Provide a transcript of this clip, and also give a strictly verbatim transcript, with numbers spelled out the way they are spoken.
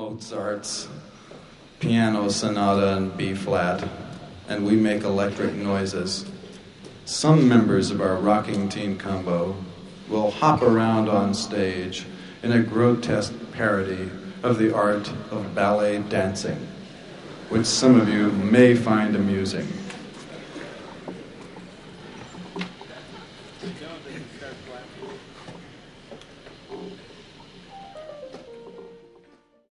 Mozart's Piano Sonata in B flat, and we make electric noises. Some members of our rocking teen combo will hop around on stage in a grotesque parody of the art of ballet dancing, which some of you may find amusing.